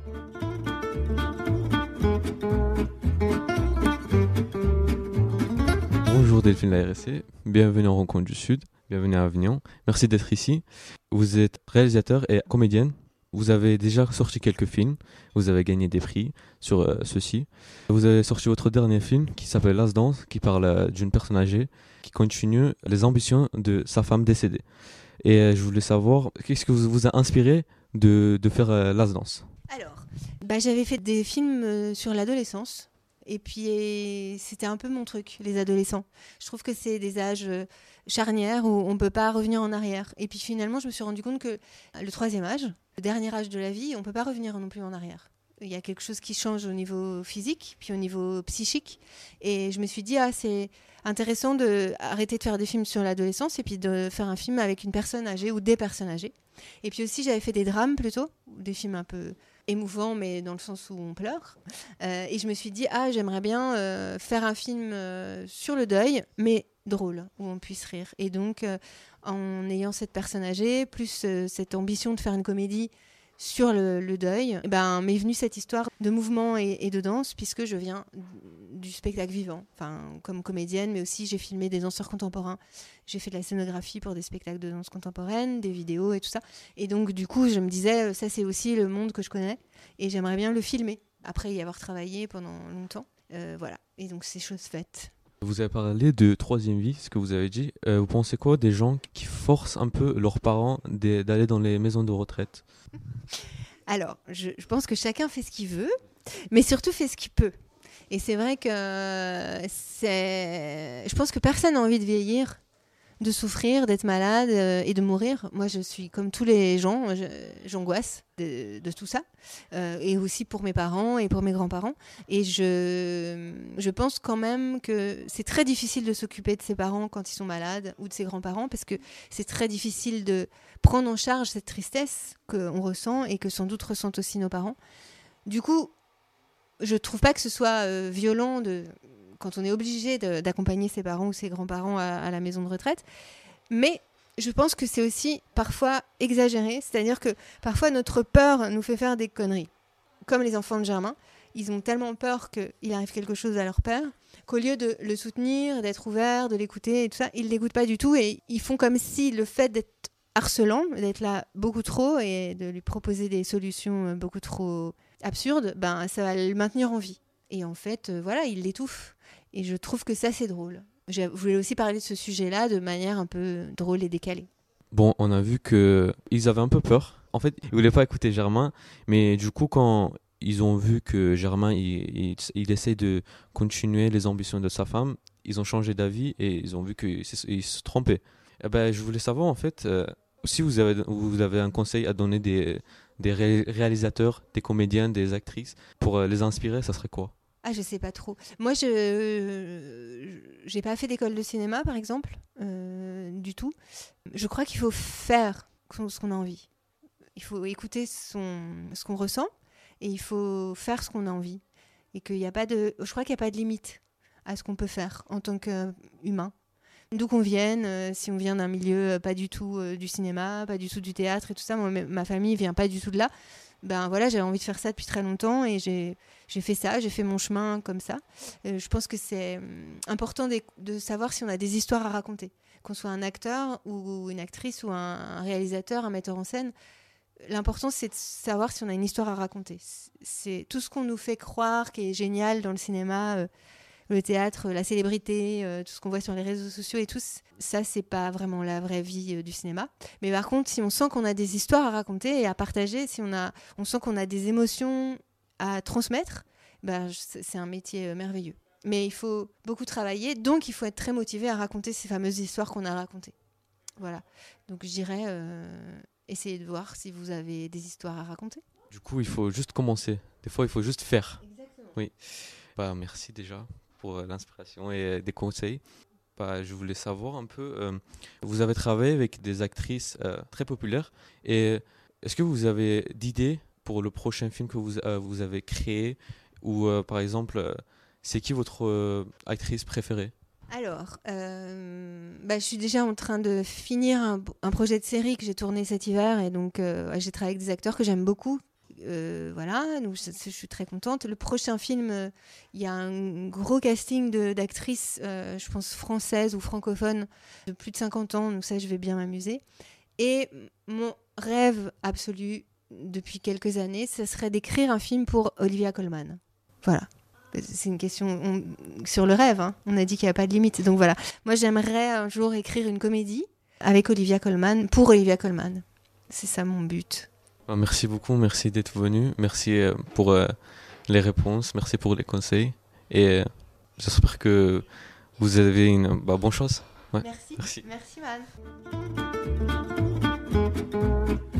Bonjour Delphine de la RSC, bienvenue en Rencontre du Sud, bienvenue à Avignon. Merci d'être ici. Vous êtes réalisateur et comédienne. Vous avez déjà sorti quelques films, vous avez gagné des prix sur ceux-ci. Vous avez sorti votre dernier film qui s'appelle Last Dance, qui parle d'une personne âgée qui continue les ambitions de sa femme décédée. Et je voulais savoir, qu'est-ce que vous a inspiré de faire Last Dance? Alors, j'avais fait des films sur l'adolescence. Et puis, c'était un peu mon truc, les adolescents. Je trouve que c'est des âges charnières où on ne peut pas revenir en arrière. Et puis finalement, je me suis rendu compte que le troisième âge, le dernier âge de la vie, on ne peut pas revenir non plus en arrière. Il y a quelque chose qui change au niveau physique, puis au niveau psychique. Et je me suis dit, c'est intéressant d'arrêter de faire des films sur l'adolescence et puis de faire un film avec une personne âgée ou des personnes âgées. Et puis aussi, j'avais fait des drames plutôt, des films un peu émouvant, mais dans le sens où on pleure. Et je me suis dit, j'aimerais bien faire un film sur le deuil, mais drôle, où on puisse rire. Et donc, en ayant cette personne âgée, plus cette ambition de faire une comédie sur le deuil, m'est venue cette histoire de mouvement et de danse, puisque je viens du spectacle vivant, comme comédienne, mais aussi j'ai filmé des danseurs contemporains. J'ai fait de la scénographie pour des spectacles de danse contemporaine, des vidéos et tout ça. Et donc, du coup, je me disais, ça, c'est aussi le monde que je connais, et j'aimerais bien le filmer, après y avoir travaillé pendant longtemps. Voilà, et donc, c'est chose faite. Vous avez parlé de troisième vie, ce que vous avez dit. Vous pensez quoi des gens qui forcent un peu leurs parents d'aller dans les maisons de retraite? Alors, je pense que chacun fait ce qu'il veut, mais surtout fait ce qu'il peut. Et c'est vrai que je pense que personne n'a envie de vieillir, de souffrir, d'être malade et de mourir. Moi, je suis comme tous les gens, j'angoisse de tout ça. Et aussi pour mes parents et pour mes grands-parents. Et je pense quand même que c'est très difficile de s'occuper de ses parents quand ils sont malades ou de ses grands-parents, parce que c'est très difficile de prendre en charge cette tristesse qu'on ressent et que sans doute ressentent aussi nos parents. Du coup, je trouve pas que ce soit violent quand on est obligé d'accompagner ses parents ou ses grands-parents à la maison de retraite. Mais je pense que c'est aussi parfois exagéré. C'est-à-dire que parfois notre peur nous fait faire des conneries. Comme les enfants de Germain, ils ont tellement peur qu'il arrive quelque chose à leur père qu'au lieu de le soutenir, d'être ouvert, de l'écouter et tout ça, ils ne l'écoutent pas du tout et ils font comme si le fait d'être harcelant, d'être là beaucoup trop et de lui proposer des solutions beaucoup trop absurdes, ça va le maintenir en vie. Et en fait, il l'étouffe. Et je trouve que ça, c'est drôle. Je voulais aussi parler de ce sujet-là de manière un peu drôle et décalée. Bon, on a vu qu'ils avaient un peu peur. En fait, ils ne voulaient pas écouter Germain. Mais du coup, quand ils ont vu que Germain, il essaie de continuer les ambitions de sa femme, ils ont changé d'avis et ils ont vu qu'ils se trompaient. Je voulais savoir, en fait, si vous avez un conseil à donner des réalisateurs, des comédiens, des actrices, pour les inspirer, ça serait quoi? Je sais pas trop. Moi, j'ai pas fait d'école de cinéma, par exemple, du tout. Je crois qu'il faut faire ce qu'on a envie. Il faut écouter ce qu'on ressent et il faut faire ce qu'on a envie. Et je crois qu'il n'y a pas de limite à ce qu'on peut faire en tant qu'humain. D'où qu'on vienne, si on vient d'un milieu pas du tout du cinéma, pas du tout du théâtre et tout ça, moi, ma famille vient pas du tout de là. J'avais envie de faire ça depuis très longtemps et j'ai fait ça, j'ai fait mon chemin comme ça. Je pense que c'est important de savoir si on a des histoires à raconter. Qu'on soit un acteur ou une actrice ou un réalisateur, un metteur en scène, l'important c'est de savoir si on a une histoire à raconter. C'est tout ce qu'on nous fait croire qui est génial dans le cinéma, le théâtre, la célébrité, tout ce qu'on voit sur les réseaux sociaux et tout, ça c'est pas vraiment la vraie vie du cinéma. Mais par contre, si on sent qu'on a des histoires à raconter et à partager, si on sent qu'on a des émotions à transmettre, c'est un métier merveilleux. Mais il faut beaucoup travailler, donc il faut être très motivé à raconter ces fameuses histoires qu'on a racontées. Voilà. Donc je dirais, essayez de voir si vous avez des histoires à raconter. Du coup, il faut juste commencer. Des fois, il faut juste faire. Exactement. Oui. Merci déjà pour l'inspiration et des conseils. Je voulais savoir un peu, vous avez travaillé avec des actrices très populaires et est-ce que vous avez d'idées pour le prochain film que vous avez créé ou par exemple, c'est qui votre actrice préférée? Alors, je suis déjà en train de finir un projet de série que j'ai tourné cet hiver et donc j'ai travaillé avec des acteurs que j'aime beaucoup. Voilà, donc je suis très contente. Le prochain film, il y a un gros casting d'actrices, je pense françaises ou francophones, de plus de 50 ans, donc ça, je vais bien m'amuser. Et mon rêve absolu depuis quelques années, ce serait d'écrire un film pour Olivia Colman. Voilà. C'est une question sur le rêve, hein. On a dit qu'il n'y a pas de limite. Donc voilà, moi j'aimerais un jour écrire une comédie avec Olivia Colman, pour Olivia Colman. C'est ça mon but. Merci beaucoup, merci d'être venu, merci pour les réponses, merci pour les conseils. Et j'espère que vous avez une bonne chance. Ouais. Merci Man.